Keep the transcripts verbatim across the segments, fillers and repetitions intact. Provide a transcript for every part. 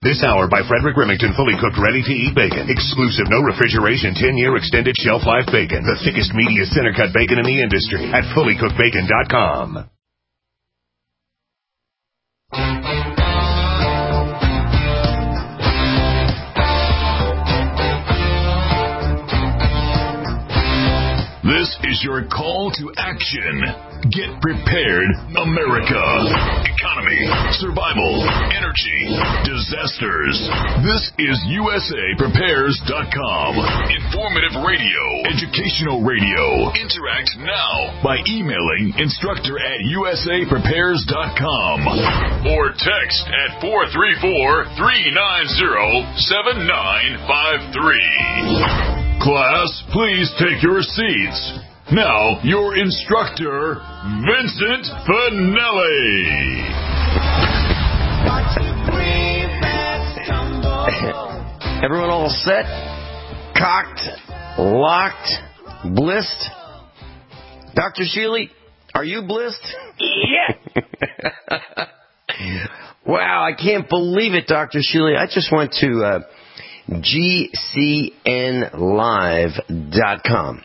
This hour by Frederick Remington, fully cooked, ready-to-eat bacon. Exclusive, no refrigeration, ten-year extended shelf life bacon. The thickest, meatiest, center-cut bacon in the industry at fully cooked bacon dot com. This is your call to action. Get prepared, America. Economy, survival, energy, disasters. This is U S A Prepares dot com. Informative radio, educational radio. Interact now by emailing instructor at U S A Prepares dot com or text at four three four, three nine zero, seven nine five three. Class, please take your seats. Now, your instructor, Vincent Finelli. Everyone all set? Cocked? Locked? Blissed? Doctor Sheely, are you blissed? Yeah. Wow, I can't believe it, Doctor Sheely. I just went to uh, G C N live dot com.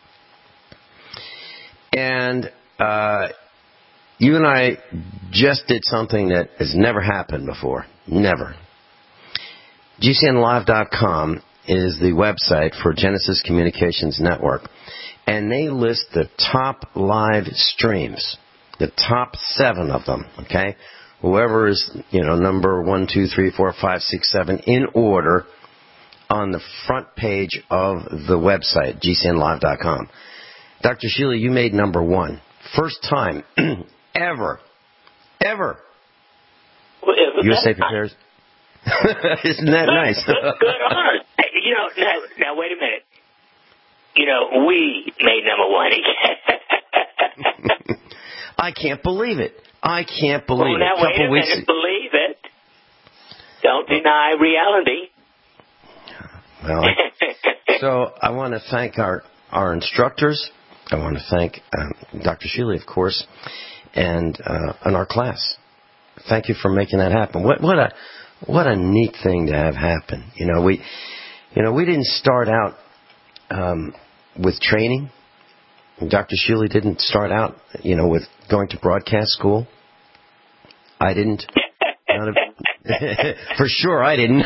And uh, you and I just did something that has never happened before. Never. G C N live dot com is the website for Genesis Communications Network. And they list the top live streams, the top seven of them, okay? Whoever is, you know, number one, two, three, four, five, six, seven, in order on the front page of the website, G C N live dot com. Doctor Sheely, you made number one. First time ever, ever. Well, U S A Prepares. Isn't that good, nice? Good, good honor. You know, now, now, wait a minute. You know, we made number one. I can't believe it. I can't believe well, now, it. A wait a weeks minute. Believe it. Don't deny reality. Well, I, so I want to thank our, our instructors. I want to thank um, Doctor Sheely, of course, and uh, and our class. Thank you for making that happen. What what a what a neat thing to have happen. You know, we you know we didn't start out um, with training. Doctor Sheely didn't start out, you know, with going to broadcast school. I didn't. None of, for sure, I didn't.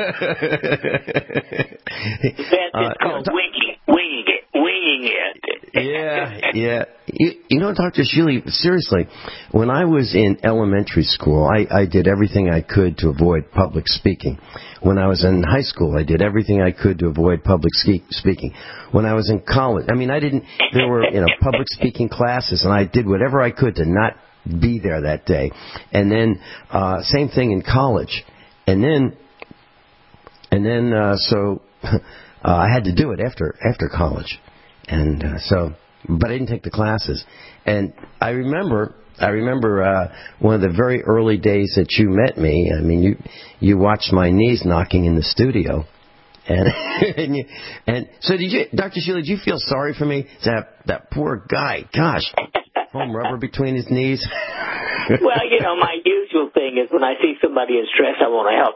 That's uh, called t- winging, winging it, winging it. yeah, yeah. You, you know, Doctor Sheely, seriously, when I was in elementary school, I, I did everything I could to avoid public speaking. When I was in high school, I did everything I could to avoid public ski- speaking. When I was in college, I mean, I didn't. There were, you know, public speaking classes, and I did whatever I could to not be there that day. And then uh same thing in college. And then and then uh so uh, I had to do it after after college. And uh, so but I didn't take the classes. And I remember I remember uh one of the very early days that you met me. I mean, you you watched my knees knocking in the studio. And and, you, and so did you, Doctor Sheely, did you feel sorry for me? That that poor guy, gosh, foam rubber between his knees. Well, you know, my usual thing is when I see somebody in stress, I want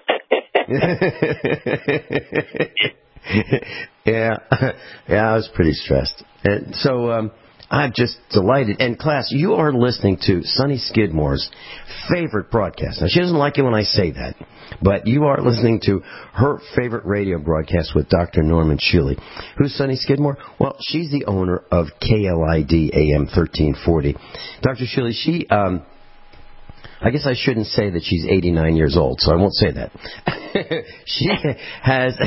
to help them. yeah, yeah, I was pretty stressed. And so um, I'm just delighted. And class, you are listening to Sonny Skidmore's favorite broadcast. Now, she doesn't like it when I say that, but you are listening to her favorite radio broadcast with Doctor Norman Sheely. Who's Sonny Skidmore? Well, she's the owner of K L I D A M thirteen forty. Doctor Sheely, she, um, I guess I shouldn't say that she's eighty-nine years old, so I won't say that. she has,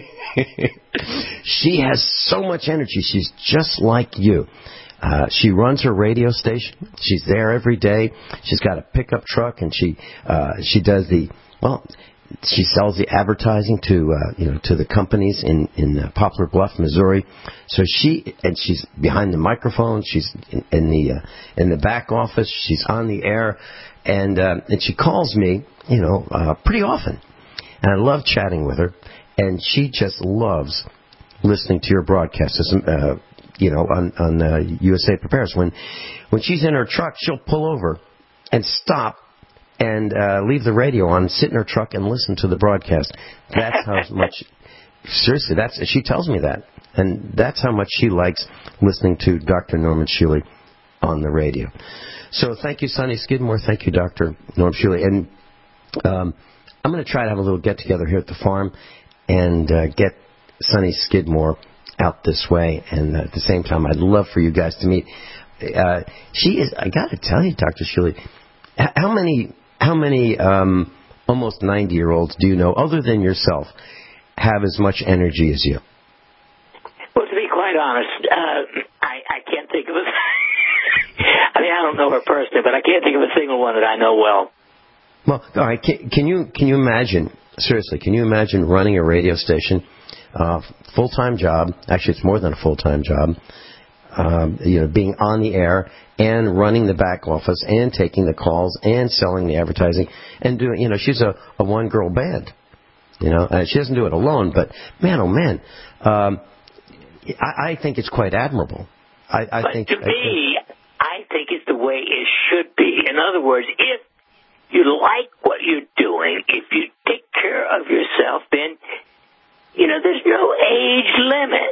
she has so much energy. She's just like you. Uh, she runs her radio station. She's there every day. She's got a pickup truck, and she uh, she does the well. She sells the advertising to uh, you know to the companies in in uh, Poplar Bluff, Missouri. So she and she's behind the microphone. She's in, in the uh, in the back office. She's on the air, and uh, and she calls me you know uh, pretty often, and I love chatting with her. And she just loves listening to your broadcasts. Uh, you know, on, on uh, U S A Prepares. When when she's in her truck, she'll pull over and stop and uh, leave the radio on, sit in her truck, and listen to the broadcast. That's how much. Seriously, that's she tells me that, and that's how much she likes listening to Doctor Norman Shealy on the radio. So thank you, Sonny Skidmore. Thank you, Doctor Norm Shealy. And um, I'm going to try to have a little get-together here at the farm and uh, get Sonny Skidmore out this way. And uh, at the same time, I'd love for you guys to meet. Uh, she is, I got to tell you, Doctor Shealy, how many, how many um, almost ninety-year-olds do you know, other than yourself, have as much energy as you? Well, to be quite honest, uh, I, I can't think of a... I mean, I don't know her personally, but I can't think of a single one that I know well. Well, all right. Can, can you can you imagine, seriously, can you imagine running a radio station, uh, full-time job, actually it's more than a full-time job, um, you know, being on the air and running the back office and taking the calls and selling the advertising and doing, you know, she's a, a one-girl band. You know, uh, she doesn't do it alone, but man, oh man, um, I, I think it's quite admirable. I, I but think to I me, think, I think it's the way it should be. In other words, if you like what you're doing, if you take care of yourself, then, you know, there's no age limit.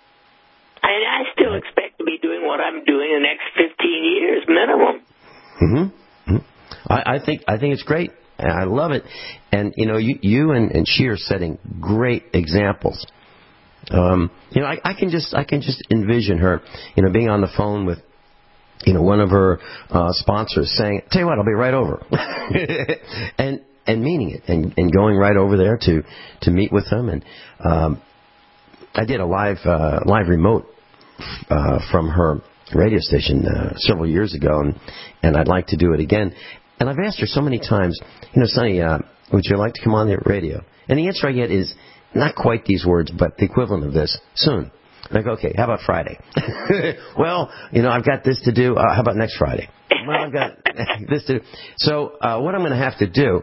And I still expect to be doing what I'm doing in the next fifteen years minimum. Mm-hmm. Mm-hmm. I, I think I think it's great. I love it. And, you know, you, you and, and she are setting great examples. Um, you know, I, I can just I can just envision her, you know, being on the phone with, you know, one of her uh, sponsors saying, "Tell you what, I'll be right over," and and meaning it, and, and going right over there to, to meet with them. And um, I did a live uh, live remote uh, from her radio station uh, several years ago, and and I'd like to do it again. And I've asked her so many times, you know, Sonny, uh, would you like to come on the radio? And the answer I get is not quite these words, but the equivalent of this: soon. And I go, okay, how about Friday? Well, you know, I've got this to do. Uh, how about next Friday? Well, I've got this to do. So uh, what I'm going to have to do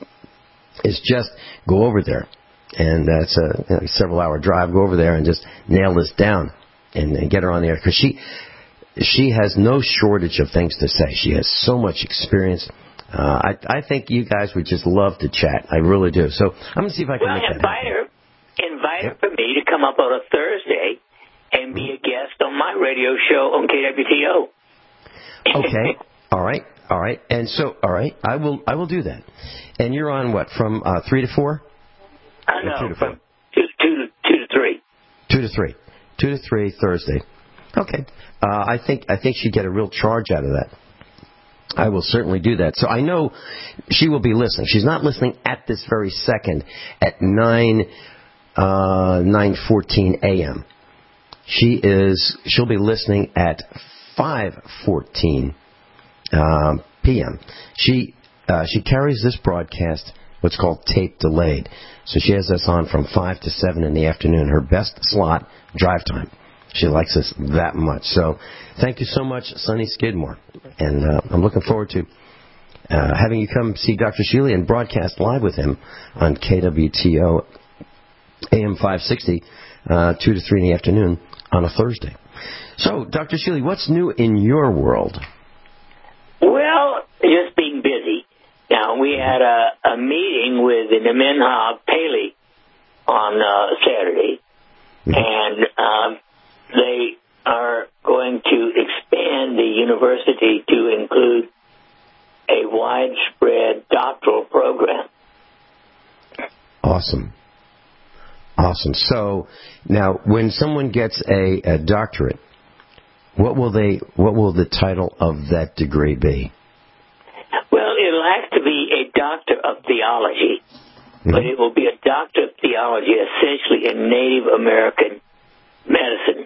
is just go over there. And uh, it's a you know, several-hour drive. Go over there and just nail this down and, and get her on the air. Because she, she has no shortage of things to say. She has so much experience. Uh, I, I think you guys would just love to chat. I really do. So I'm going to see if I can well, make that invite happen. her, invite Yep. her for me to come up on a Thursday and be a guest on my radio show on K W T O. Okay. All right. All right. And so, all right, I will. I will do that. And you're on what, from uh, three to four? I know. Two to From two, two to two to three. Two to three. Two to three Thursday. Okay. Uh, I think I think she'd get a real charge out of that. I will certainly do that. So I know she will be listening. She's not listening at this very second at nine uh, nine fourteen a.m. She is. She'll be listening at five fourteen um, p.m. She uh, she carries this broadcast what's called tape delayed. So she has us on from five to seven in the afternoon. Her best slot, drive time. She likes us that much. So thank you so much, Sonny Skidmore. And uh, I'm looking forward to uh, having you come see Doctor Shealy and broadcast live with him on K W T O A M five sixty, uh, two to three in the afternoon on a Thursday. So, Doctor Shealy, what's new in your world? Well, just being busy. Now, we had a, a meeting with the Nemenhah Paley on uh, Saturday, mm-hmm. and um, they are going to expand the university to include a widespread doctoral program. Awesome. Awesome. So, now, when someone gets a, a doctorate, what will they? What will the title of that degree be? Well, it'll have to be a doctor of theology, mm-hmm. but it will be a doctor of theology essentially in Native American medicine.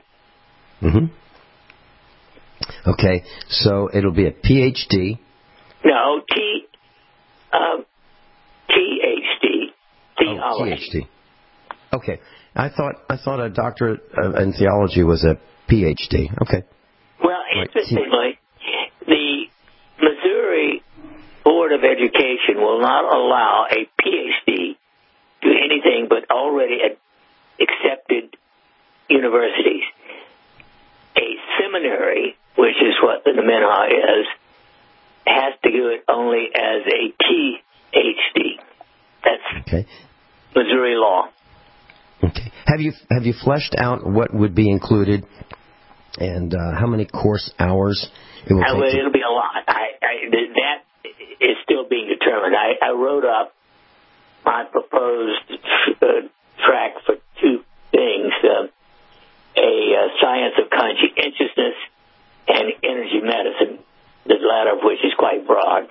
Mm-hmm. Okay, so it'll be a P H D. No, T, uh, T H D, theology. Oh, T H D. Okay, I thought I thought a doctorate in theology was a P H D. Okay. Well, interestingly, the Missouri Board of Education will not allow a P H D to anything but already accepted universities. A seminary, which is what the Nemenhah is, has to do it only as a P H D. That's okay. Missouri law. Okay. Have you have you fleshed out what would be included and uh, how many course hours it will I, take? To... It'll be a lot. I, I, that is still being determined. I, I wrote up my proposed uh, track for two things, uh, a uh, science of conscientiousness and energy medicine, the latter of which is quite broad.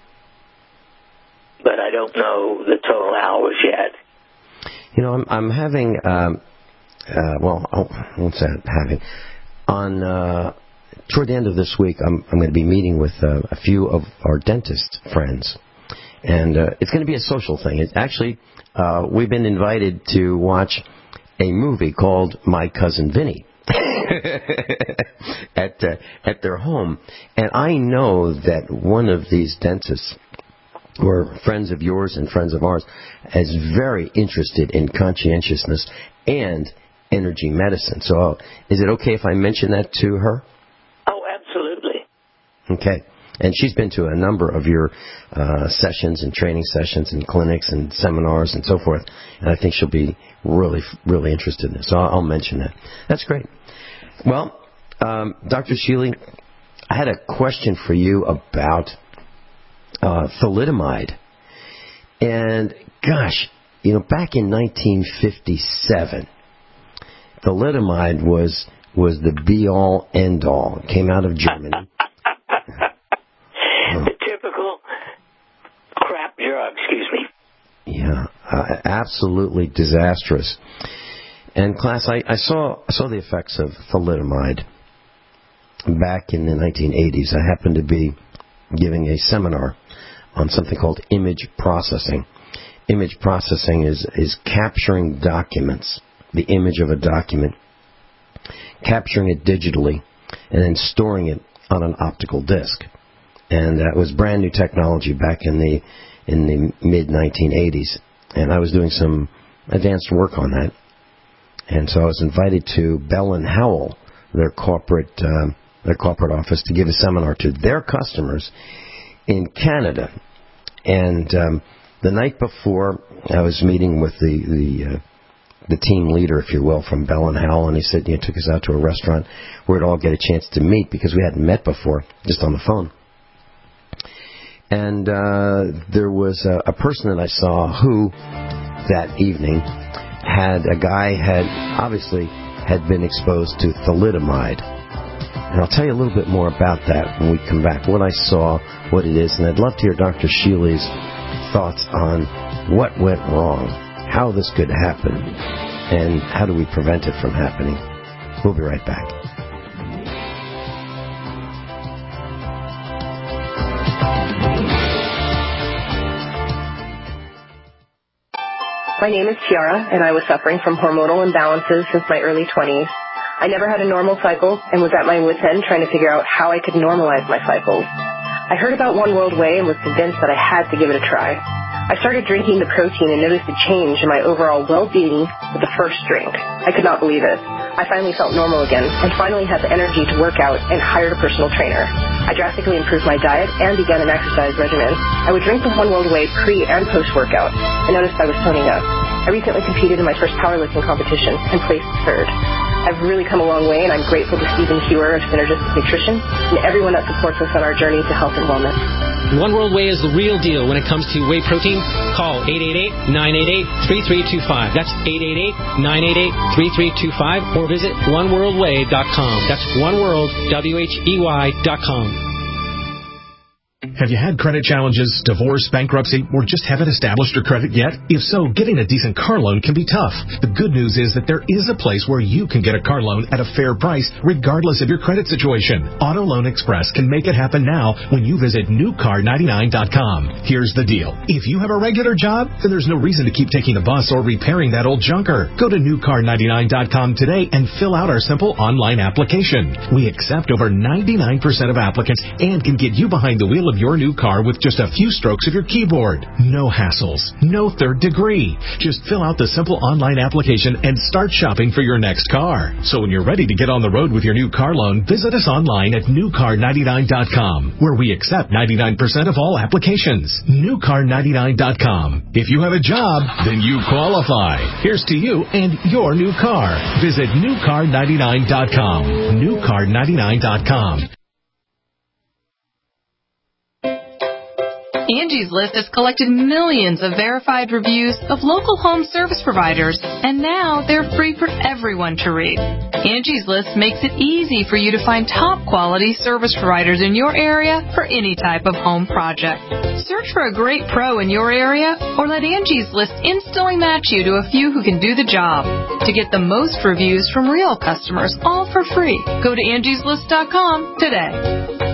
But I don't know the total hours yet. You know, I'm, I'm having, um, uh, well, oh, what's that, having? On, uh, toward the end of this week, I'm, I'm going to be meeting with uh, a few of our dentist friends. And uh, it's going to be a social thing. It, actually, uh, we've been invited to watch a movie called My Cousin Vinny at uh, at their home. And I know that one of these dentists, who are friends of yours and friends of ours, is very interested in conscientiousness and energy medicine. So uh, is it okay if I mention that to her? Oh, absolutely. Okay. And she's been to a number of your uh, sessions and training sessions and clinics and seminars and so forth. And I think she'll be really, really interested in this. So I'll, I'll mention that. That's great. Well, um, Doctor Sheely, I had a question for you about uh, thalidomide. And, gosh, you know, back in nineteen fifty-seven, thalidomide was was the be-all, end-all. It came out of Germany. The typical crap drug, excuse me. Yeah, uh, absolutely disastrous. And class, I, I saw I saw the effects of thalidomide back in the nineteen eighties. I happened to be giving a seminar on something called image processing. Image processing is, is capturing documents, the image of a document, capturing it digitally, and then storing it on an optical disc. And that was brand new technology back in the in the mid nineteen eighties. And I was doing some advanced work on that. And so I was invited to Bell and Howell, their corporate uh, their corporate office, to give a seminar to their customers in Canada. And um, the night before, I was meeting with the the, uh, the team leader, if you will, from Bell and Howell, and he said, you know, took us out to a restaurant where we'd all get a chance to meet because we hadn't met before, just on the phone. And uh, there was a, a person that I saw who, that evening, had a guy had obviously had been exposed to thalidomide. And I'll tell you a little bit more about that when we come back, what I saw, what it is. And I'd love to hear Doctor Sheely's thoughts on what went wrong, how this could happen, and how do we prevent it from happening. We'll be right back. My name is Tiara, and I was suffering from hormonal imbalances since my early twenties. I never had a normal cycle and was at my wit's end trying to figure out how I could normalize my cycles. I heard about One World Whey and was convinced that I had to give it a try. I started drinking the protein and noticed a change in my overall well-being with the first drink. I could not believe it. I finally felt normal again and finally had the energy to work out and hired a personal trainer. I drastically improved my diet and began an exercise regimen. I would drink the One World Whey pre- and post-workout and noticed I was toning up. I recently competed in my first powerlifting competition and placed third. I've really come a long way, and I'm grateful to Stephen Hewer of Synergistic Nutrition and everyone that supports us on our journey to health and wellness. One World Whey is the real deal when it comes to whey protein. Call eight eight eight, nine eight eight, three three two five. That's eight eight eight, nine eight eight, three three two five. Or visit one world whey dot com. That's oneworld, W H E Y dot com. Have you had credit challenges, divorce, bankruptcy, or just haven't established your credit yet? If so, getting a decent car loan can be tough. The good news is that there is a place where you can get a car loan at a fair price, regardless of your credit situation. Auto Loan Express can make it happen now when you visit new car ninety-nine dot com. Here's the deal. If you have a regular job, then there's no reason to keep taking the bus or repairing that old junker. Go to new car ninety-nine dot com today and fill out our simple online application. We accept over ninety-nine percent of applicants and can get you behind the wheel of your your new car with just a few strokes of your keyboard. No hassles, no third degree. Just fill out the simple online application and start shopping for your next car. So when you're ready to get on the road with your new car loan, visit us online at new car ninety-nine dot com, where we accept ninety-nine percent of all applications. new car ninety-nine dot com. If you have a job, then you qualify. Here's to you and your new car. Visit new car ninety-nine dot com. new car ninety-nine dot com. Angie's List has collected millions of verified reviews of local home service providers, and now they're free for everyone to read. Angie's List makes it easy for you to find top-quality service providers in your area for any type of home project. Search for a great pro in your area, or let Angie's List instantly match you to a few who can do the job. To get the most reviews from real customers, all for free, go to angies list dot com today.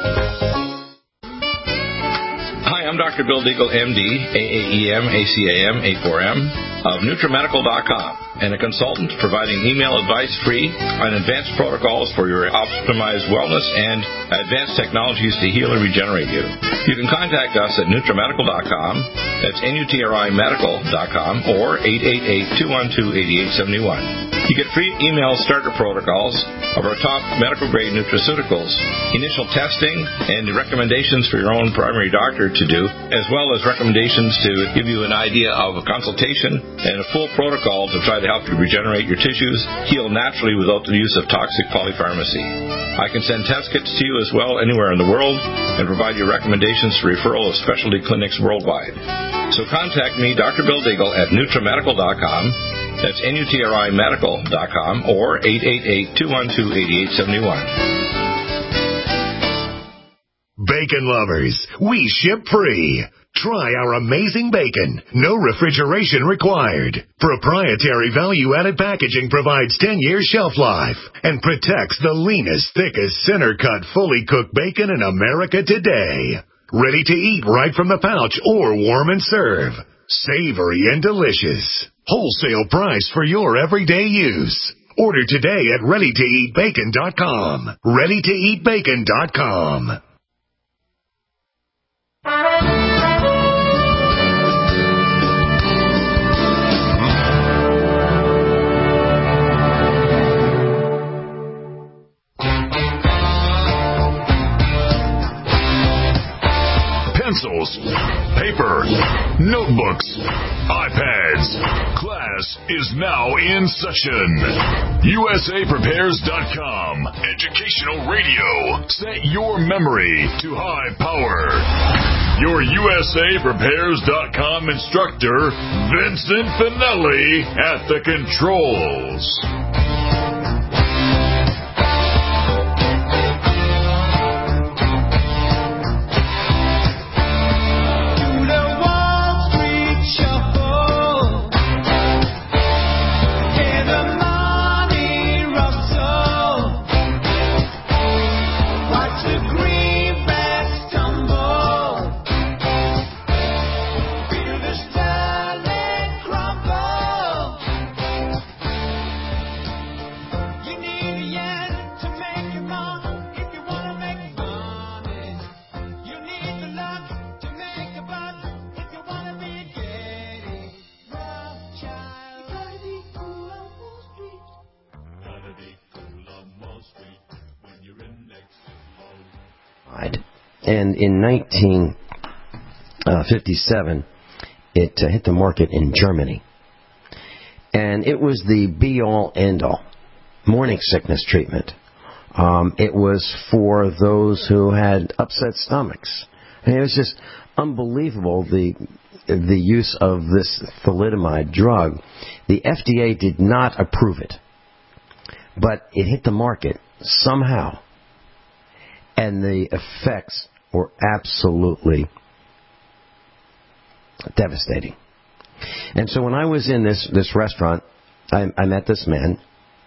Hi, I'm Doctor Bill Deagle, M D, A A E M, A C A M, A four M, of NutriMedical dot com, and a consultant providing email advice free on advanced protocols for your optimized wellness and advanced technologies to heal and regenerate you. You can contact us at NutriMedical dot com, that's N U T R I Medical dot com, or eight eight eight, two one two, eight eight seven one. You get free email starter protocols of our top medical-grade nutraceuticals, initial testing, and recommendations for your own primary doctor to do, as well as recommendations to give you an idea of a consultation and a full protocol to try to help you regenerate your tissues, heal naturally without the use of toxic polypharmacy. I can send test kits to you as well anywhere in the world and provide you recommendations for referral of specialty clinics worldwide. So contact me, Doctor Bill Deagle, at NutriMedical dot com. That's N U T R I Medical dot com, or eight eight eight, two one two, eight eight seven one. Bacon lovers, we ship free. Try our amazing bacon. No refrigeration required. Proprietary value-added packaging provides ten years shelf life and protects the leanest, thickest, center-cut, fully cooked bacon in America today. Ready to eat right from the pouch or warm and serve. Savory and delicious. Wholesale price for your everyday use. Order today at ready to eat bacon dot com. ready to eat bacon dot com. Pencils, paper, notebooks, iPads. Class is now in session. U S A Prepares dot com. Educational radio. Set your memory to high power. Your U S A Prepares dot com instructor, Vincent Finelli, at the controls. And in nineteen fifty-seven, it uh, hit the market in Germany. And it was the be-all, end-all morning sickness treatment. Um, it was for those who had upset stomachs. And it was just unbelievable, the the use of this thalidomide drug. The F D A did not approve it, but it hit the market somehow. And the effects were absolutely devastating. And so when I was in this, this restaurant, I, I met this man.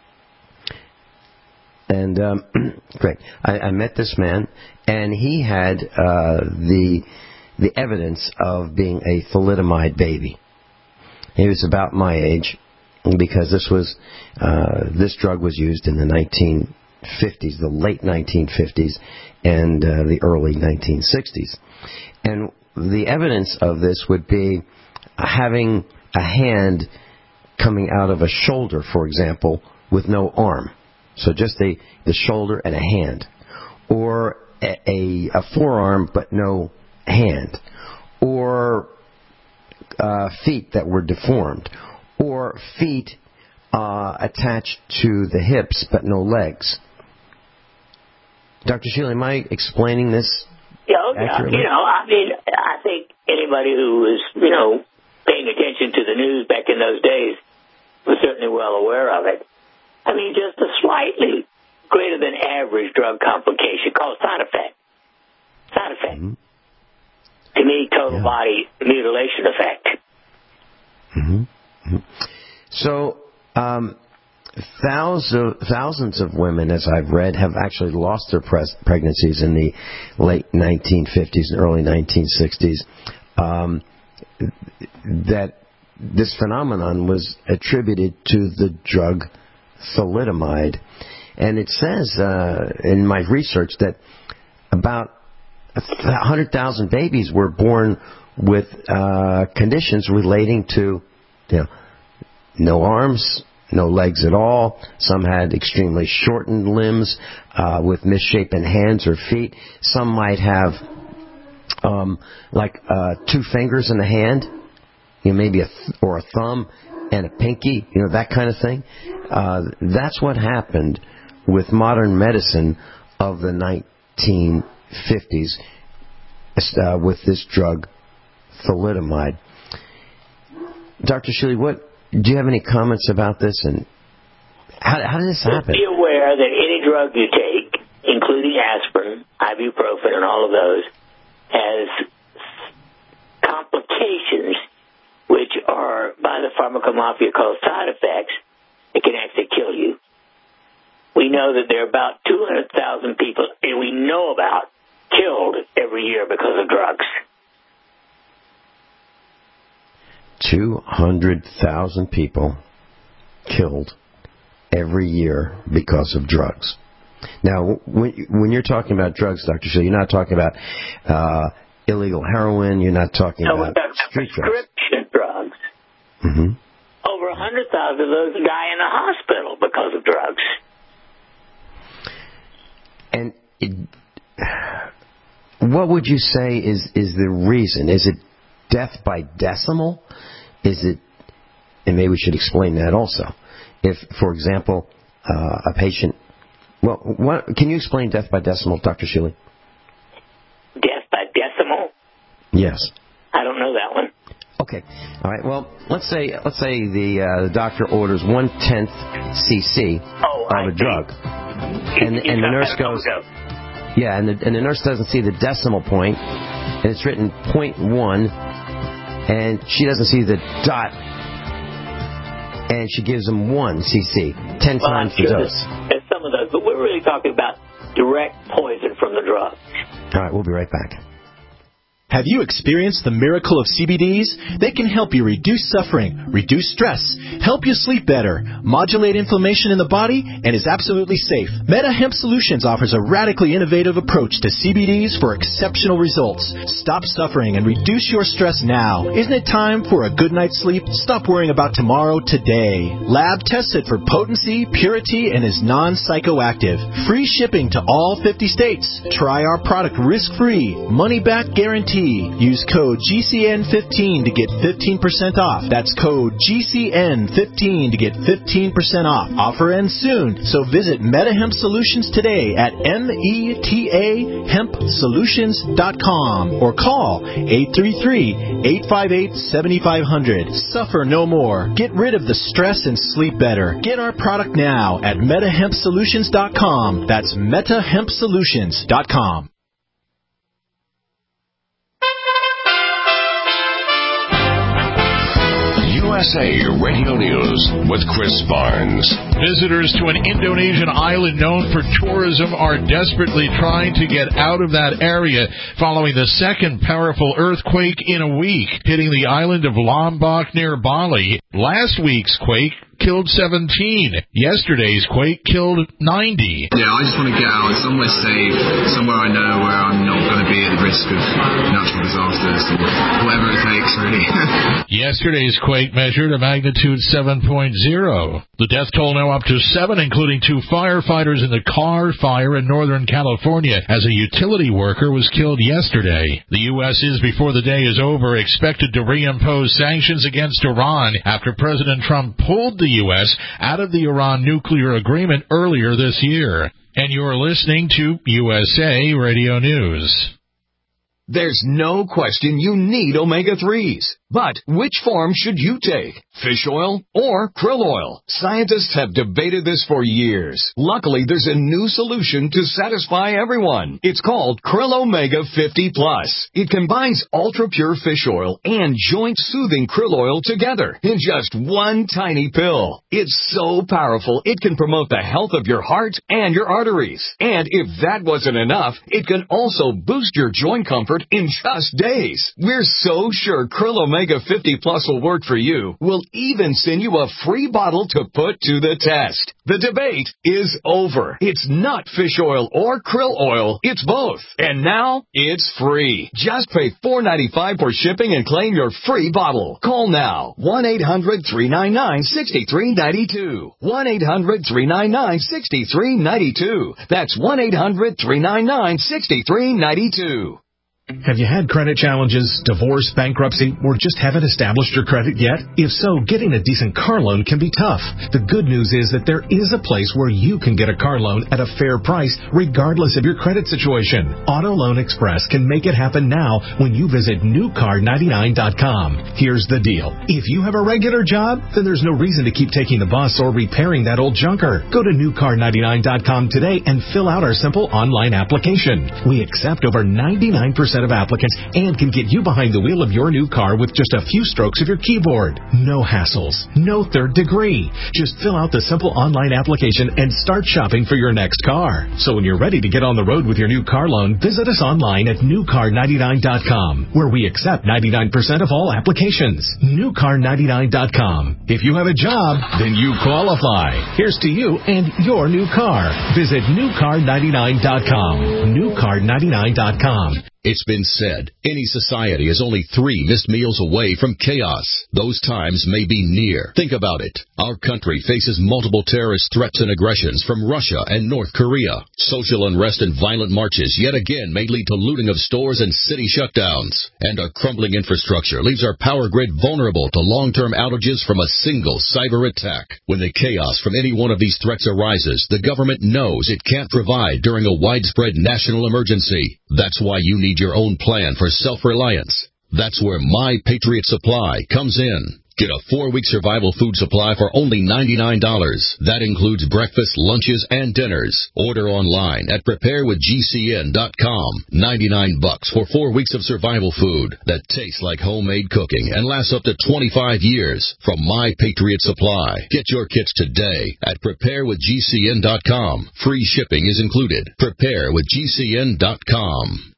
And, um, great. I, I met this man, and he had uh, the the evidence of being a thalidomide baby. He was about my age, because this was uh, this drug was used in the nineteen fifties, the late nineteen fifties, and uh, the early nineteen sixties. And the evidence of this would be having a hand coming out of a shoulder, for example, with no arm. So just the, the shoulder and a hand. Or a, a, a forearm but no hand. Or uh, feet that were deformed. Or feet uh, attached to the hips but no legs. Doctor Shealy, am I explaining this yeah, yeah, accurately? You know, I mean, I think anybody who was, you know, paying attention to the news back in those days was certainly well aware of it. I mean, just a slightly greater than average drug complication called side effect. Side effect. Mm-hmm. To me, total yeah. body mutilation effect. Mm-hmm. Mm-hmm. So, um, thousands, thousands of women, as I've read, have actually lost their pres- pregnancies in the late nineteen fifties and early nineteen sixties. Um, that this phenomenon was attributed to the drug thalidomide. And it says uh, in my research that about one hundred thousand babies were born with uh, conditions relating to, you know, no arms, no legs at all. Some had extremely shortened limbs uh, with misshapen hands or feet. Some might have um, like uh, two fingers in the hand, you know, maybe a th- or a thumb and a pinky, you know, that kind of thing. Uh, that's what happened with modern medicine of the nineteen fifties uh, with this drug thalidomide. Doctor Shealy, what do you have any comments about this, and how, how did this happen? Be aware that any drug you take, including aspirin, ibuprofen, and all of those, has complications which are, by the pharmacomafia, called side effects. It can actually kill you. We know that there are about two hundred thousand people, and we know about, killed every year because of drugs. two hundred thousand people killed every year because of drugs. Now, when, when you're talking about drugs, Doctor Shealy, you're not talking about uh, illegal heroin. You're not talking no, about street drugs. Prescription drugs. Mm-hmm. Over one hundred thousand of those die in the hospital because of drugs. And it, what would you say is, is the reason? Is it death by decimal? Is it, and maybe we should explain that also. If, for example, uh, a patient, well, what, can you explain death by decimal, Doctor Shealy? Death by decimal? Yes. I don't know that one. Okay. All right. Well, let's say let's say the uh, the doctor orders one tenth cc oh, of I a drug, see. and and the nurse goes, yeah, and the and the nurse doesn't see the decimal point, and it's written point one, and she doesn't see the dot, and she gives him one cc, ten well, times sure the dose. There's some of those, but we're really talking about direct poison from the drug. All right, we'll be right back. Have you experienced the miracle of C B Ds? They can help you reduce suffering, reduce stress, help you sleep better, modulate inflammation in the body, and is absolutely safe. Meta Hemp Solutions offers a radically innovative approach to C B Ds for exceptional results. Stop suffering and reduce your stress now. Isn't it time for a good night's sleep? Stop worrying about tomorrow today. Lab tested for potency, purity, and is non-psychoactive. Free shipping to all fifty states. Try our product risk-free, money-back guarantee. Use code G C N fifteen to get fifteen percent off. That's code G C N fifteen to get fifteen percent off. Offer ends soon, so visit MetaHemp Solutions today at M E T A hemp solutions dot com or call eight three three, eight five eight, seven five zero zero. Suffer no more. Get rid of the stress and sleep better. Get our product now at meta hemp solutions dot com. That's meta hemp solutions dot com. U S A Radio News with Chris Barnes. Visitors to an Indonesian island known for tourism are desperately trying to get out of that area following the second powerful earthquake in a week, hitting the island of Lombok near Bali. Last week's quake killed seventeen. Yesterday's quake killed ninety. Yeah, I just want to get out somewhere safe, somewhere I know where I'm not going to be at risk of natural disasters, or whatever it takes, really. Yesterday's quake measured a magnitude seven point oh. The death toll now up to seven, including two firefighters in the Carr fire in Northern California, as a utility worker was killed yesterday. The U S is, before the day is over, expected to reimpose sanctions against Iran after President Trump pulled the U S out of the Iran nuclear agreement earlier this year. And you're listening to U S A Radio News. There's no question you need omega threes. But which form should you take? Fish oil or krill oil? Scientists have debated this for years. Luckily, there's a new solution to satisfy everyone. It's called Krill Omega fifty plus. It combines ultra-pure fish oil and joint-soothing krill oil together in just one tiny pill. It's so powerful, it can promote the health of your heart and your arteries. And if that wasn't enough, it can also boost your joint comfort in just days. We're so sure Krill Omega fifty plus will work for you. We'll even send you a free bottle to put to the test. The debate is over. It's not fish oil or krill oil. It's both. And now it's free. Just pay four dollars and ninety-five cents for shipping and claim your free bottle. Call now. one eight hundred three nine nine six three nine two. one eight hundred three nine nine six three nine two. That's one eight hundred three nine nine six three nine two. Have you had credit challenges, divorce, bankruptcy, or just haven't established your credit yet? If so, getting a decent car loan can be tough. The good news is that there is a place where you can get a car loan at a fair price, regardless of your credit situation. Auto Loan Express can make it happen now when you visit new car ninety-nine dot com. Here's the deal. If you have a regular job, then there's no reason to keep taking the bus or repairing that old junker. Go to new car ninety-nine dot com today and fill out our simple online application. We accept over ninety-nine percent of applicants and can get you behind the wheel of your new car with just a few strokes of your keyboard. No hassles, no third degree. Just fill out the simple online application and start shopping for your next car. So when you're ready to get on the road with your new car loan, visit us online at new car ninety-nine dot com, where we accept ninety-nine percent of all applications. new car ninety-nine dot com. If you have a job, then you qualify. Here's to you and your new car. Visit new car ninety-nine dot com. new car ninety-nine dot com. It's been said, any society is only three missed meals away from chaos. Those times may be near. Think about it. Our country faces multiple terrorist threats and aggressions from Russia and North Korea. Social unrest and violent marches yet again may lead to looting of stores and city shutdowns. And a crumbling infrastructure leaves our power grid vulnerable to long-term outages from a single cyber attack. When the chaos from any one of these threats arises, the government knows it can't provide during a widespread national emergency. That's why you need your own plan for self-reliance. That's where My Patriot Supply comes in. Get a four-week survival food supply for only ninety-nine dollars. That includes breakfast, lunches, and dinners. Order online at prepare with G C N dot com. ninety-nine bucks for four weeks of survival food that tastes like homemade cooking and lasts up to twenty-five years from My Patriot Supply. Get your kits today at prepare with G C N dot com. Free shipping is included. prepare with G C N dot com.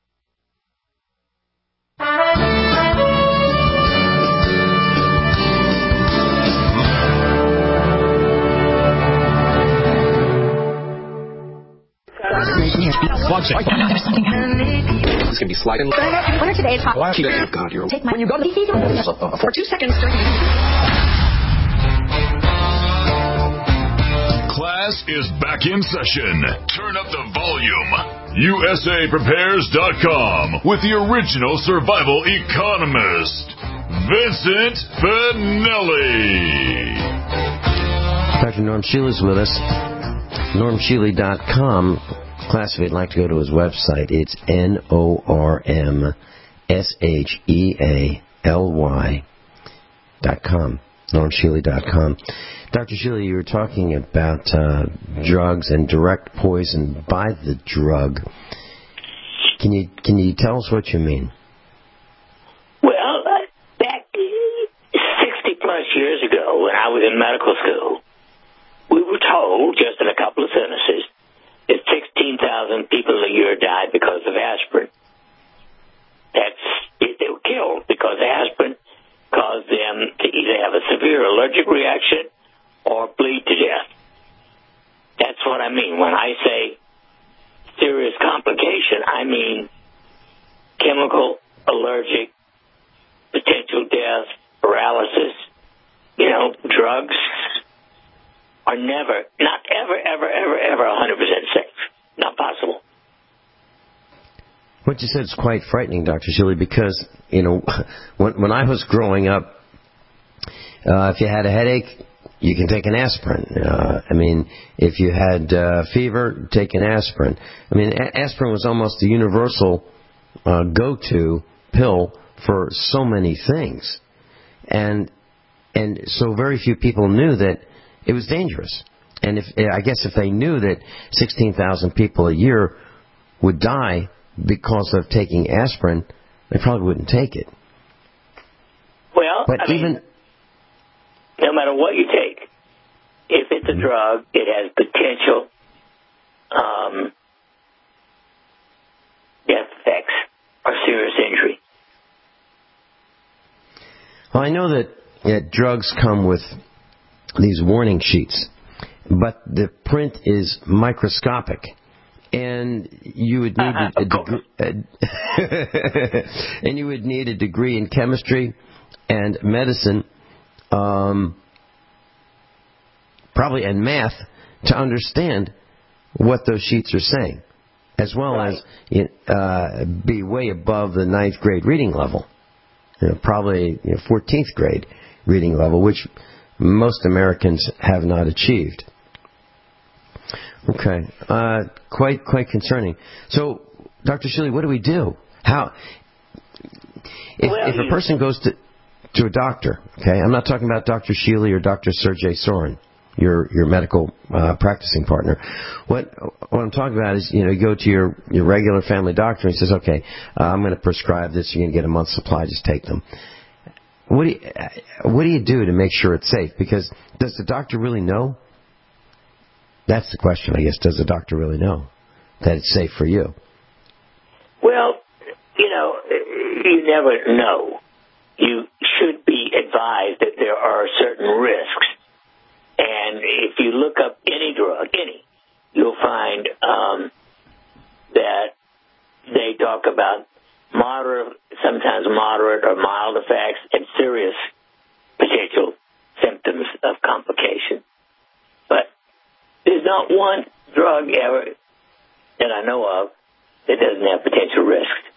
It's going to be sliding. One or two days. God, you're... Take my... When you go to the... For two seconds. Class is back in session. Turn up the volume. U S A Prepares dot com with the original survival economist, Vincent Finelli. Doctor Norm Shealy's with us. norm shealy dot com. Class, if you'd like to go to his website, it's N O R M S H E A L Y dot com. norm shealy dot com. Doctor Shealy, you were talking about uh, drugs and direct poison by the drug. Can you can you tell us what you mean? Well, uh, back sixty plus years ago, when I was in medical school, we were told, just in a couple of sentences, that sixteen thousand people a year died because of aspirin. That's, they were killed because aspirin caused them to either have a severe allergic reaction or bleed to death. That's what I mean. When I say serious complication, I mean chemical, allergic, potential death, paralysis. You know, drugs are never, not ever, ever, ever, ever one hundred percent safe. Not possible. What you said is quite frightening, Doctor Shealy, because, you know, when, when I was growing up, uh, if you had a headache, you can take an aspirin. Uh, I mean, if you had uh, fever, take an aspirin. I mean, a- aspirin was almost the universal uh, go-to pill for so many things. And and so very few people knew that it was dangerous. And if I guess if they knew that sixteen thousand people a year would die because of taking aspirin, they probably wouldn't take it. Well, but I even mean, no matter what you take, if it's a drug, it has potential um, death effects or serious injury. Well, I know that, that drugs come with these warning sheets, but the print is microscopic, and you would need a, a degree, and you would need a degree in chemistry and medicine, um, probably and math, to understand what those sheets are saying, as well right. as uh, be way above the ninth grade reading level, you know, probably you know, fourteenth grade reading level, which most Americans have not achieved. Okay, uh, quite quite concerning. So, Doctor Shealy, what do we do? How if, well, if a person goes to to a doctor? Okay, I'm not talking about Doctor Shealy or Doctor Sergey Sorin, your your medical uh, practicing partner. What what I'm talking about is, you know, you go to your your regular family doctor and he says, okay, uh, I'm going to prescribe this. You're going to get a month's supply. Just take them. What do you, what do you do to make sure it's safe? Because does the doctor really know? That's the question, I guess. Does the doctor really know that it's safe for you? Well, you know, you never know. You should be advised that there are certain risks. And if you look up any drug, any, you'll find um, that they talk about moderate, sometimes moderate or mild effects, and serious potential symptoms of complication. But there's not one drug ever that I know of that doesn't have potential risks.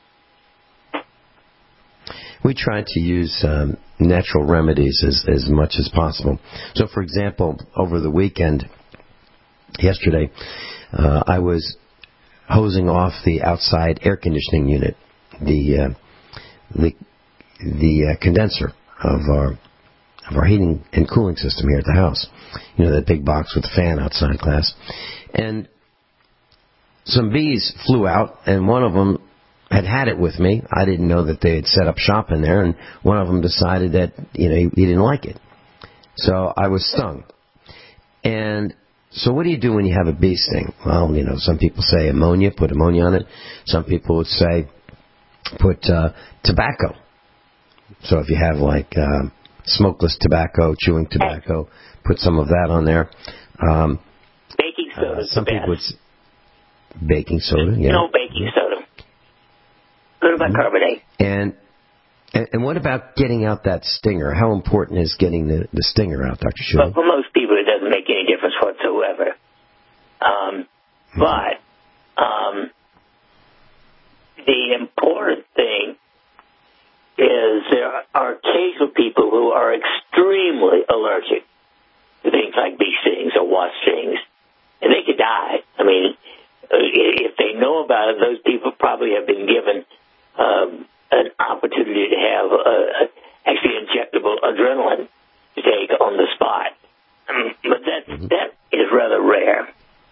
We try to use um, natural remedies as, as much as possible. So, for example, over the weekend, yesterday, uh, I was hosing off the outside air conditioning unit, the uh, the the uh, condenser of our of our heating and cooling system here at the house. You know, that big box with the fan outside glass. And some bees flew out, and one of them had had it with me. I didn't know that they had set up shop in there, and one of them decided that, you know, he, he didn't like it. So I was stung. And so what do you do when you have a bee sting? Well, you know, some people say ammonia, put ammonia on it. Some people would say put uh, tobacco. So if you have like uh, smokeless tobacco, chewing tobacco, put some of that on there. Um, baking soda. Uh, some people would s- baking soda. Yeah. No baking soda. Good about carbonate. And, and and what about getting out that stinger? How important is getting the, the stinger out, Doctor Shealy? Well, for most people, it doesn't make any difference whatsoever. Um, but um, the important thing is there are occasional people who are extremely allergic to things like bee stings or wasp stings, and they could die. I mean, if they know about it, those people probably have been given um, an opportunity to have uh, actually injectable adrenaline to take on the spot. Um, but that mm-hmm. that is rather rare.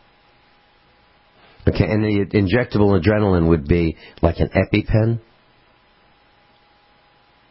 Okay, and the injectable adrenaline would be like an EpiPen?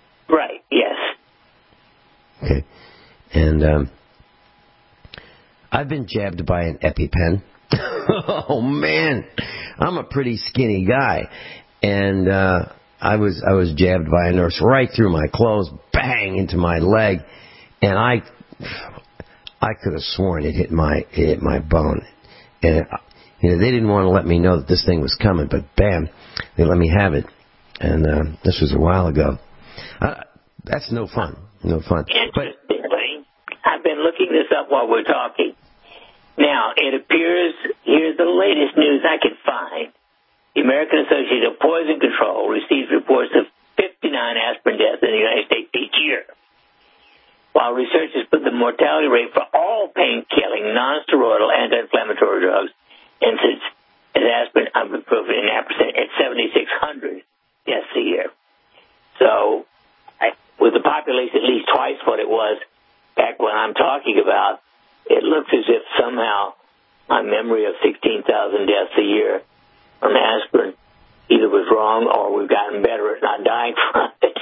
Right, yes. Okay. And um, I've been jabbed by an EpiPen. Oh, man. I'm a pretty skinny guy. And uh, I was I was jabbed by a nurse right through my clothes, bang, into my leg. And I I could have sworn it hit my it hit my bone. And it, you know, they didn't want to let me know that this thing was coming, but bam, they let me have it. And uh, this was a while ago. Uh, that's no fun. No fun. Interestingly, I've been looking this up while we're talking. Now, it appears, here's the latest news I could find. The American Association of Poison Control receives reports of fifty-nine aspirin deaths in the United States each year, while researchers put the mortality rate for all pain-killing, non-steroidal, anti-inflammatory drugs, and since as aspirin, ibuprofen, and naproxen at seventy-six hundred deaths a year. So, I, with the population at least twice what it was back when I'm talking about, it looks as if somehow my memory of sixteen thousand deaths a year from aspirin either was wrong or we've gotten better at not dying from it.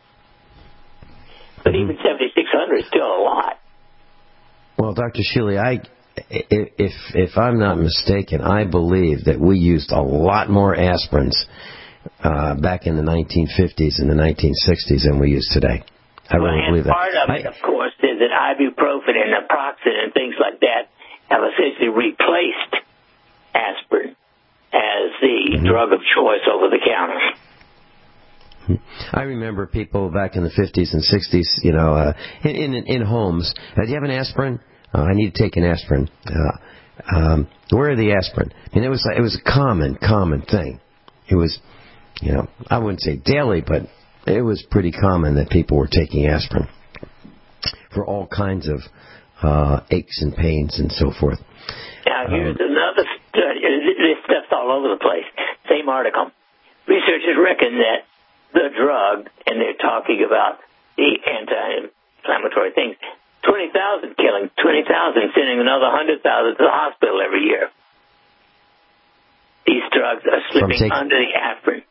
But even seventy-six hundred is still a lot. Well, Doctor Shealy, I, if if I'm not mistaken, I believe that we used a lot more aspirins uh, back in the nineteen fifties and the nineteen sixties than we use today. I well, really and believe that. Part of it, of course, is that ibuprofen and naproxen and things like that have essentially replaced aspirin as the mm-hmm. drug of choice over the counter. I remember people back in the fifties and sixties, you know, uh, in, in in homes. Uh, do you have an aspirin? Uh, I need to take an aspirin. Uh, um, where are the aspirin? And it was it was a common common thing. It was, you know, I wouldn't say daily, but it was pretty common that people were taking aspirin for all kinds of uh, aches and pains and so forth. Now, here's um, another study. This stuff's all over the place. Same article. Researchers reckon that the drug, and they're talking about the anti-inflammatory things, twenty thousand killing, twenty thousand, sending another one hundred thousand to the hospital every year. These drugs are slipping take- under the aspirin.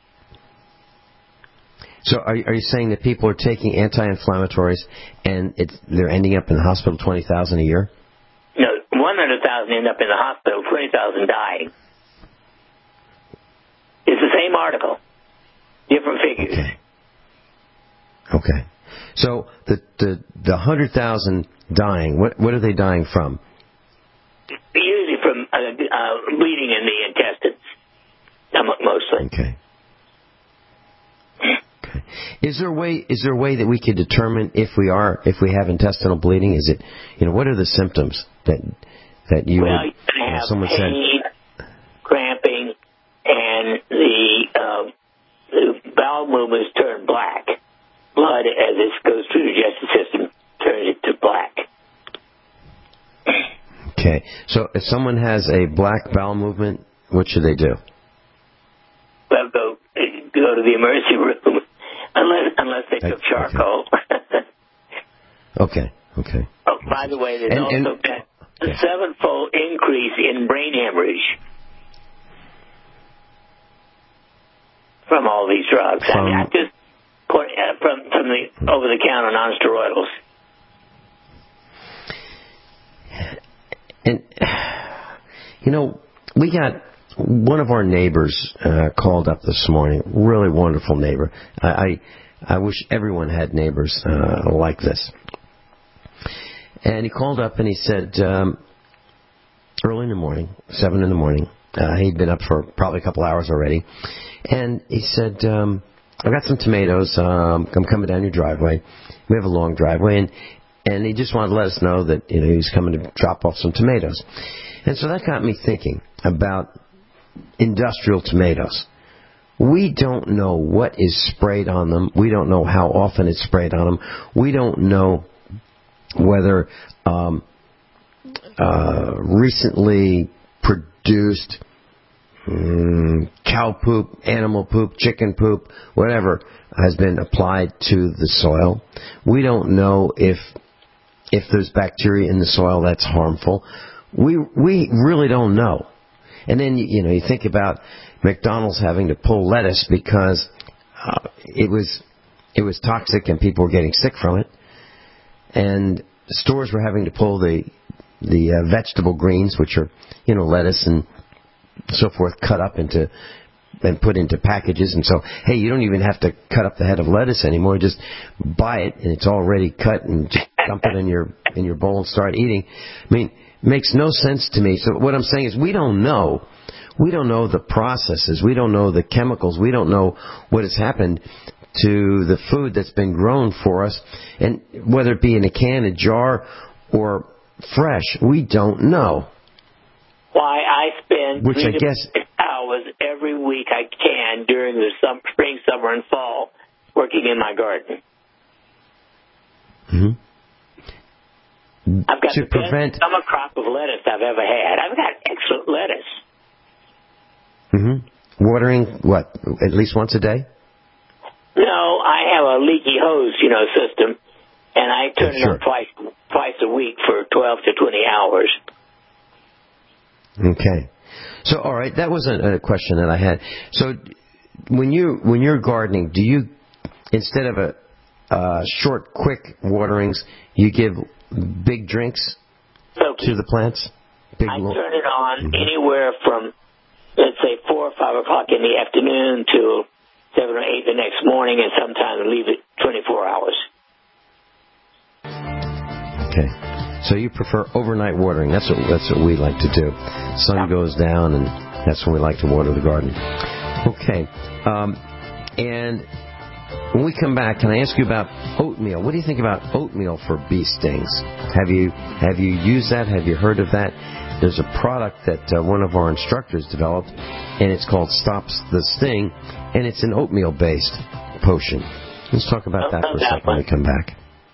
So are, are you saying that people are taking anti-inflammatories and it's, they're ending up in the hospital twenty thousand a year? No, one hundred thousand end up in the hospital, twenty thousand dying. It's the same article, different figures. Okay. Okay. So the the the one hundred thousand dying, what what are they dying from? Usually from uh, uh, bleeding in the intestines, mostly. Okay. Is there a way? Is there a way that we could determine if we are, if we have intestinal bleeding? Is it, you know, what are the symptoms that that you? Well, would, you can have someone pain, said, cramping, and the, uh, the bowel movements turn black. Blood, as it goes through the digestive system, turns it to black. Okay, so if someone has a black bowel movement, what should they do? Well, go go to the emergency room. Unless, unless they took charcoal. Okay, okay. Oh, by the way, there's and, also and, a okay. sevenfold increase in brain hemorrhage from all these drugs. From, I mean, I just put uh, from from the over-the-counter non-steroidals. And you know, we got. One of our neighbors uh, called up this morning. Really wonderful neighbor. I I, I wish everyone had neighbors uh, like this. And he called up and he said, um, early in the morning, seven in the morning, uh, he'd been up for probably a couple hours already, and he said, um, "I've got some tomatoes. Um, I'm coming down your driveway. We have a long driveway, and and he just wanted to let us know that you know he was coming to drop off some tomatoes." And so that got me thinking about industrial tomatoes. We don't know what is sprayed on them. We don't know how often it's sprayed on them. We don't know whether um, uh, recently produced um, cow poop, animal poop, chicken poop, whatever has been applied to the soil. We don't know if if there's bacteria in the soil that's harmful. We we really don't know. And then, you know, you think about McDonald's having to pull lettuce because uh, it was it was toxic and people were getting sick from it. And stores were having to pull the the uh, vegetable greens, which are, you know, lettuce and so forth, cut up into and put into packages. And so, hey, you don't even have to cut up the head of lettuce anymore. Just buy it, and it's already cut, and just dump it in your in your bowl and start eating. I mean, it makes no sense to me. So what I'm saying is we don't know. We don't know the processes. We don't know the chemicals. We don't know what has happened to the food that's been grown for us. And whether it be in a can, a jar, or fresh, we don't know. Why, I spend Which three I to guess, six hours every week I can during the sum, spring, summer, and fall working in my garden. Mm-hmm. I've got to the prevent... best summer crop of lettuce I've ever had. I've got excellent lettuce. Mm-hmm. Watering, what, at least once a day? No, I have a leaky hose, you know, system, and I turn yeah, sure. it on twice, twice a week for twelve to twenty hours. Okay. So, all right, that was a, a question that I had. So, when you when you're gardening, do you, instead of a uh, short, quick waterings, you give big drinks Soaking. to the plants? Big I lo- turn it on mm-hmm. anywhere from, let's say, four or five o'clock in the afternoon till seven or eight the next morning, and sometimes leave it twenty-four hours. Okay. So you prefer overnight watering. That's what that's what we like to do. Sun goes down, and that's when we like to water the garden. Okay. Um, and when we come back, can I ask you about oatmeal? What do you think about oatmeal for bee stings? Have you have you used that? Have you heard of that? There's a product that uh, one of our instructors developed, and it's called Stops the Sting, and it's an oatmeal-based potion. Let's talk about that for a second when we come back.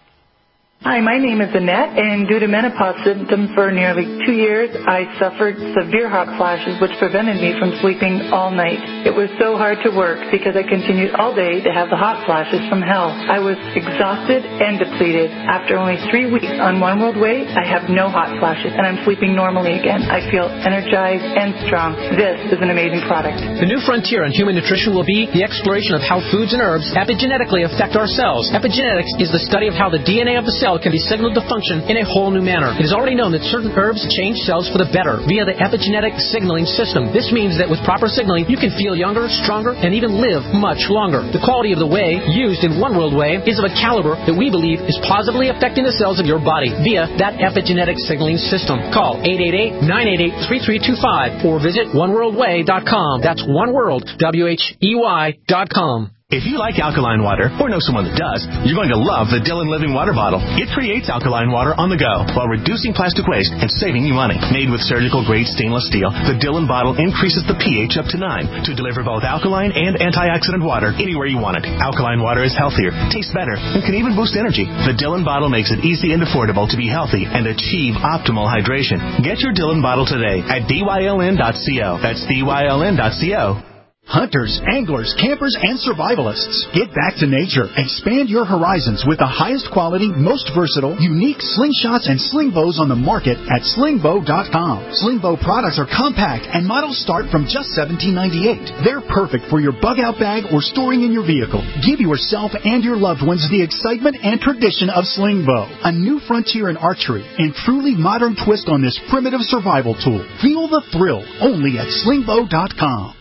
Hi, my name is Annette, and due to menopause symptoms for nearly two years, I suffered severe hot flashes, which prevented me from sleeping all night. It was so hard to work because I continued all day to have the hot flashes from hell. I was exhausted and depleted. After only three weeks on One World Way, I have no hot flashes, and I'm sleeping normally again. I feel energized and strong. This is an amazing product. The new frontier in human nutrition will be the exploration of how foods and herbs epigenetically affect our cells. Epigenetics is the study of how the D N A of the cell can be signaled to function in a whole new manner. It is already known that certain herbs change cells for the better via the epigenetic signaling system. This means that with proper signaling, you can feel younger, stronger, and even live much longer. The quality of the whey used in One World Whey is of a caliber that we believe is positively affecting the cells of your body via that epigenetic signaling system. Call eight eight eight, nine eight eight, three three two five or visit one world way dot com. That's one world, W H E Y dot com. If you like alkaline water, or know someone that does, you're going to love the Dillon Living Water Bottle. It creates alkaline water on the go while reducing plastic waste and saving you money. Made with surgical-grade stainless steel, the Dillon bottle increases the pH up to nine to deliver both alkaline and antioxidant water anywhere you want it. Alkaline water is healthier, tastes better, and can even boost energy. The Dillon bottle makes it easy and affordable to be healthy and achieve optimal hydration. Get your Dillon bottle today at D Y L N dot co. That's D Y L N dot co. Hunters, anglers, campers, and survivalists. Get back to nature. Expand your horizons with the highest quality, most versatile, unique slingshots and sling bows on the market at sling bow dot com. Sling bow products are compact and models start from just seventeen ninety-eight. They're perfect for your bug out bag or storing in your vehicle. Give yourself and your loved ones the excitement and tradition of sling bow, a new frontier in archery and truly modern twist on this primitive survival tool. Feel the thrill only at sling bow dot com.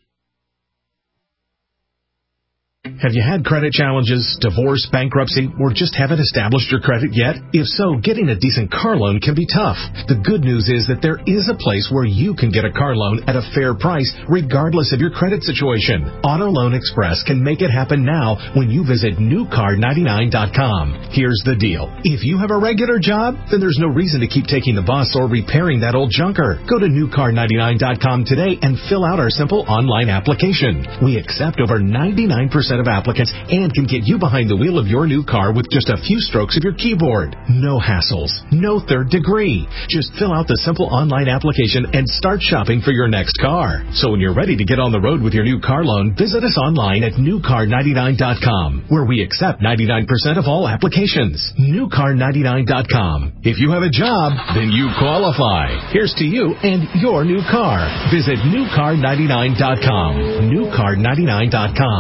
Have you had credit challenges, divorce, bankruptcy, or just haven't established your credit yet? If so, getting a decent car loan can be tough. The good news is that there is a place where you can get a car loan at a fair price, regardless of your credit situation. Auto Loan Express can make it happen now when you visit new car ninety-nine dot com. Here's the deal. If you have a regular job, then there's no reason to keep taking the bus or repairing that old junker. Go to new car ninety-nine dot com today and fill out our simple online application. We accept over ninety-nine percent of applicants and can get you behind the wheel of your new car with just a few strokes of your keyboard. No hassles, no third degree. Just fill out the simple online application and start shopping for your next car. So when you're ready to get on the road with your new car loan, visit us online at new car ninety-nine dot com, where we accept ninety-nine percent of all applications. new car ninety-nine dot com. If you have a job, then you qualify. Here's to you and your new car. Visit new car ninety-nine dot com. new car ninety-nine dot com.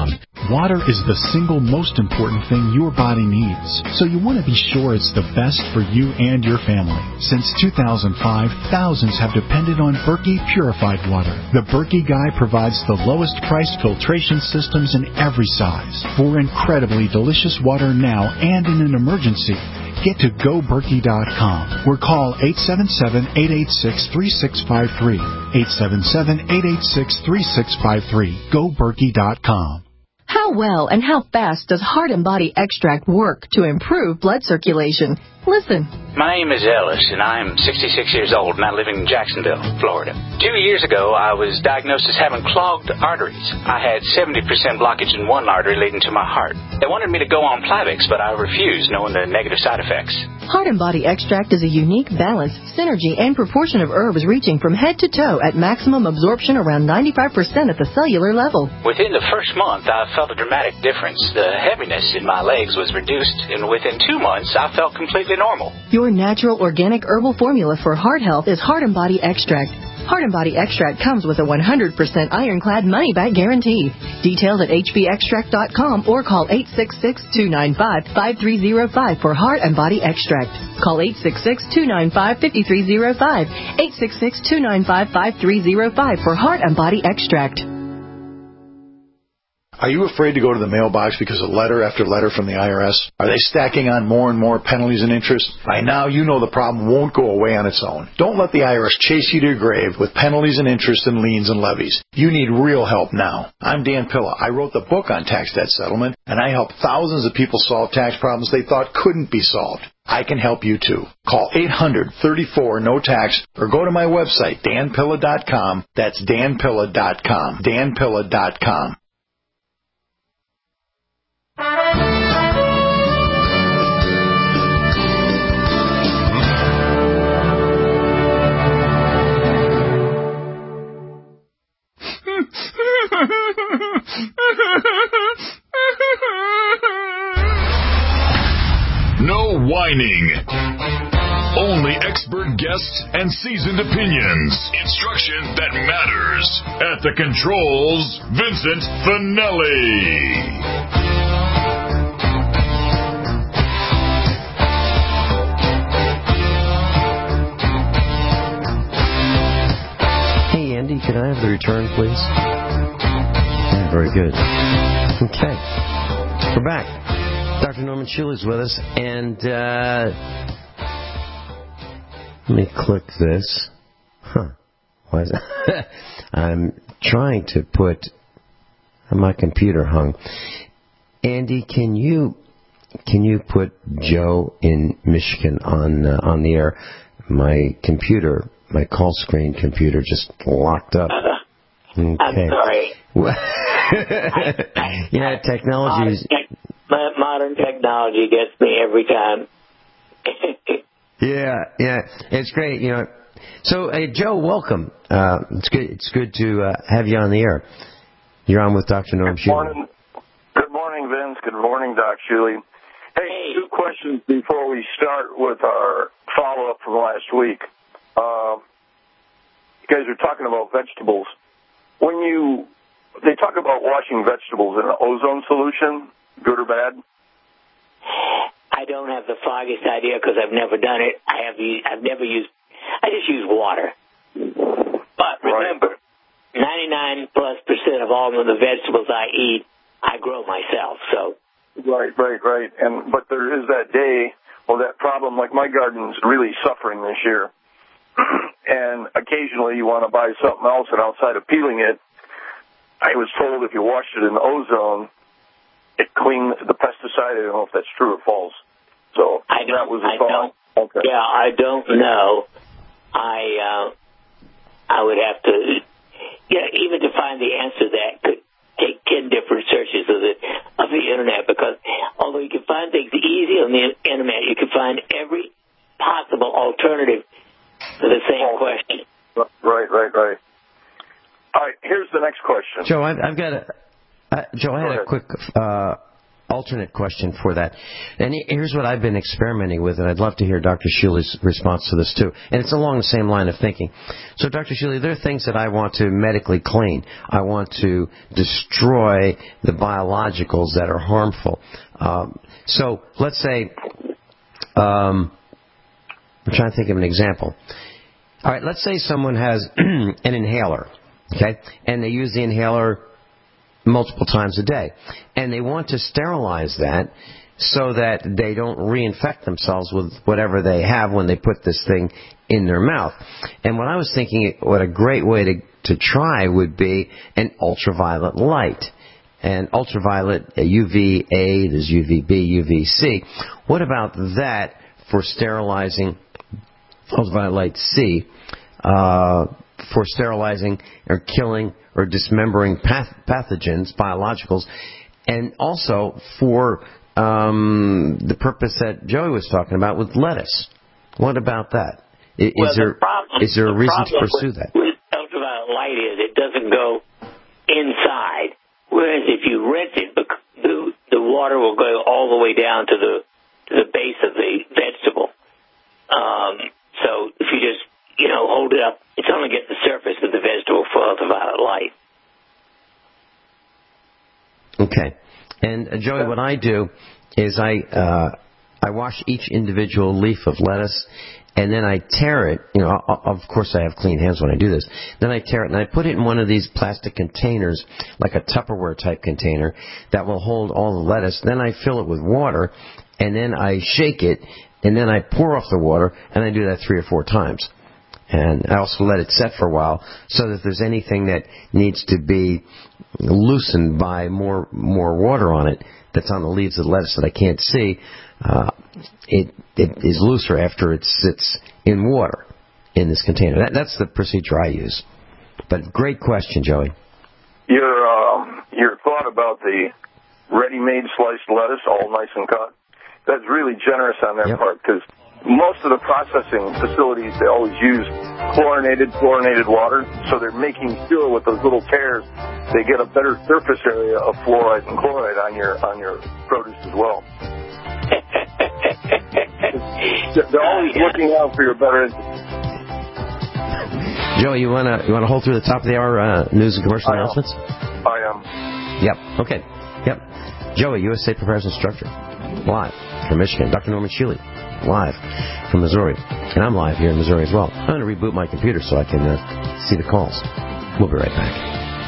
Water is the single most important thing your body needs, so you want to be sure it's the best for you and your family. Since two thousand five, thousands have depended on Berkey purified water. The Berkey Guy provides the lowest priced filtration systems in every size for incredibly delicious water now and in an emergency. Get to go berkey dot com or call eight seven seven, eight eight six, three six five three. eight seven seven, eight eight six, three six five three. go berkey dot com. How well and how fast does Heart and Body Extract work to improve blood circulation? Listen. My name is Ellis, and I'm sixty-six years old, and I live in Jacksonville, Florida. Two years ago, I was diagnosed as having clogged arteries. I had seventy percent blockage in one artery leading to my heart. They wanted me to go on Plavix, but I refused, knowing the negative side effects. Heart and Body Extract is a unique balance, synergy, and proportion of herbs reaching from head to toe at maximum absorption around ninety-five percent at the cellular level. Within the first month, I felt a dramatic difference. The heaviness in my legs was reduced, and within two months, I felt completely normal. Your natural organic herbal formula for heart health is Heart and Body Extract. Heart and Body Extract comes with a one hundred percent ironclad money-back guarantee. Details at h b extract dot com or call eight six six, two nine five, five three zero five for Heart and Body Extract. Call eight six six, two nine five, five three zero five, eight six six, two nine five, five three zero five for Heart and Body Extract. Are you afraid to go to the mailbox because of letter after letter from the I R S? Are they stacking on more and more penalties and interest? By now, you know the problem won't go away on its own. Don't let the I R S chase you to your grave with penalties and interest and liens and levies. You need real help now. I'm Dan Pilla. I wrote the book on tax debt settlement, and I help thousands of people solve tax problems they thought couldn't be solved. I can help you too. Call eight hundred, thirty-four, no tax or go to my website, dan pilla dot com. That's dan pilla dot com. dan pilla dot com. No whining. Only expert guests and seasoned opinions. Instruction that matters. At the controls, Vincent Finelli. Hey, Andy, can I have the return, please? Yeah, very good. Okay. We're back. Doctor Norman Schull is with us, and uh, let me click this. Huh. Why is that? I'm trying to put my computer hung. Andy, can you can you put Joe in Michigan on uh, on the air? My computer, my call screen computer, just locked up. Okay. I'm sorry. Yeah, technology is... Modern technology gets me every time. yeah, yeah, it's great. You know, so hey, Joe, welcome. Uh, it's good. It's good to uh, have you on the air. You're on with Doctor Norm Schull. Good morning, good morning, Vince. Good morning, Doc Schull. Hey, hey, two questions before we start with our follow-up from last week. Uh, you guys are talking about vegetables. When you they talk about washing vegetables in an ozone solution. Good or bad? I don't have the foggiest idea because I've never done it. I have used, I've never used. I just use water. But remember, right. ninety-nine plus percent of all of the vegetables I eat, I grow myself. So. Right, right, right. And but there is that day, well, that problem. Like my garden's really suffering this year, and occasionally you want to buy something else, and outside of peeling it, I was told if you washed it in ozone, it cleaned the pesticide. I don't know if that's true or false. So I don't, that was a I thought. Don't, okay. Yeah, I don't know. I uh, I would have to, yeah, even to find the answer to that could take ten different searches of the of the internet, because although you can find things easy on the internet, you can find every possible alternative to the same oh. question. Right, right, right. All right. Here's the next question. Joe, I've, I've got a. Uh, Joe, I had a quick uh, alternate question for that. And here's what I've been experimenting with, and I'd love to hear Doctor Shealy's response to this too. And it's along the same line of thinking. So, Doctor Shealy, there are things that I want to medically clean. I want to destroy the biologicals that are harmful. Um, so, let's say, um, I'm trying to think of an example. All right, let's say someone has an inhaler, okay, and they use the inhaler multiple times a day, and they want to sterilize that so that they don't reinfect themselves with whatever they have when they put this thing in their mouth. And what I was thinking, what a great way to, to try would be an ultraviolet light. And ultraviolet, U V A, there's U V B, U V C. What about that for sterilizing, ultraviolet light C, uh, for sterilizing or killing or dismembering path- pathogens, biologicals, and also for um, the purpose that Joey was talking about with lettuce. What about that? Is, well, is there the problem, is there a the reason to pursue with, that? With ultraviolet light is it doesn't go inside, whereas if you rinse it, the, the water will go all the way down to the to the base of the vegetable. Um, so if you just you know hold it up, it's only get the surface of the vegetable for ultraviolet light. Okay. And uh, Joey, what I do is I uh, I wash each individual leaf of lettuce, and then I tear it. You know, I, of course I have clean hands when I do this. Then I tear it and I put it in one of these plastic containers, like a Tupperware type container, that will hold all the lettuce. Then I fill it with water, and then I shake it, and then I pour off the water, and I do that three or four times. And I also let it set for a while so that if there's anything that needs to be loosened by more more water on it that's on the leaves of the lettuce that I can't see, uh, it it is looser after it sits in water in this container. That, that's the procedure I use. But great question, Joey. Your um, your thought about the ready-made sliced lettuce, all nice and cut, that's really generous on their yep. part, because most of the processing facilities, they always use chlorinated, fluorinated water, so they're making sure with those little tears they get a better surface area of fluoride and chloride on your on your produce as well. They're always looking out for your better interest. Joey, you wanna you wanna hold through the top of the hour uh, news and commercial I announcements? Am. I am. Yep. Okay. Yep. Joey, U S State Preparedness Instructor, live from Michigan. Doctor Norman Shealy, live from Missouri. And I'm live here in Missouri as well. I'm going to reboot my computer so I can uh, see the calls. We'll be right back.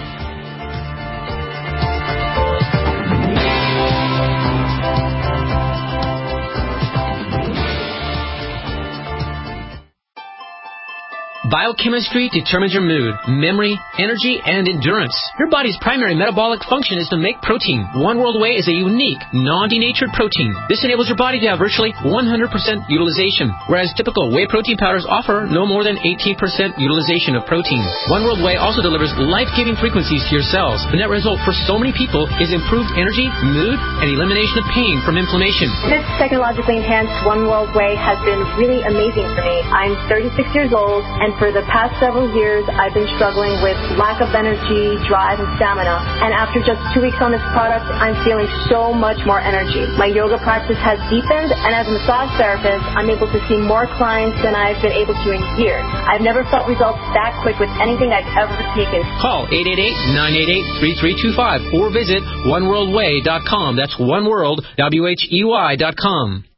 Biochemistry determines your mood, memory, energy, and endurance. Your body's primary metabolic function is to make protein. One World Whey is a unique, non-denatured protein. This enables your body to have virtually one hundred percent utilization, whereas typical whey protein powders offer no more than eighteen percent utilization of protein. One World Whey also delivers life-giving frequencies to your cells. The net result for so many people is improved energy, mood, and elimination of pain from inflammation. This technologically enhanced One World Whey has been really amazing for me. I'm thirty-six years old, and for the past several years, I've been struggling with lack of energy, drive, and stamina. And after just two weeks on this product, I'm feeling so much more energy. My yoga practice has deepened, and as a massage therapist, I'm able to see more clients than I've been able to in years. I've never felt results that quick with anything I've ever taken. Call eight eight eight, nine eight eight, three three two five or visit one world way dot com. That's oneworld, W H E Y dot com.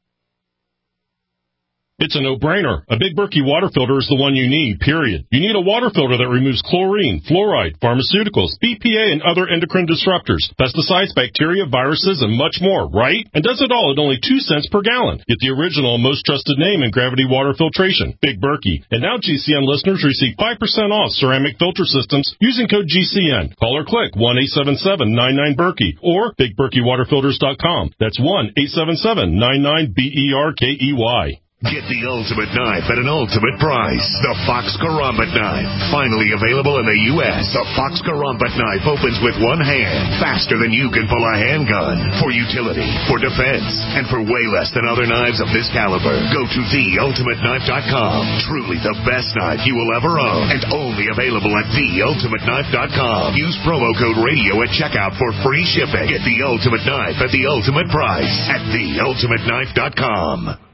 It's a no-brainer. A Big Berkey water filter is the one you need, period. You need a water filter that removes chlorine, fluoride, pharmaceuticals, B P A, and other endocrine disruptors, pesticides, bacteria, viruses, and much more, right? And does it all at only two cents per gallon. Get the original, most trusted name in gravity water filtration, Big Berkey. And now G C N listeners receive five percent off ceramic filter systems using code G C N. Call or click one eight seven seven, nine nine, Berkey or big berkey water filters dot com. That's one eight seven seven, nine nine, B E R K E Y. Get the ultimate knife at an ultimate price. The Fox Karambit knife. Finally available in the U S. The Fox Karambit knife opens with one hand, faster than you can pull a handgun. For utility, for defense, and for way less than other knives of this caliber. Go to the ultimate knife dot com. Truly the best knife you will ever own. And only available at the ultimate knife dot com. Use promo code radio at checkout for free shipping. Get the ultimate knife at the ultimate price at the ultimate knife dot com.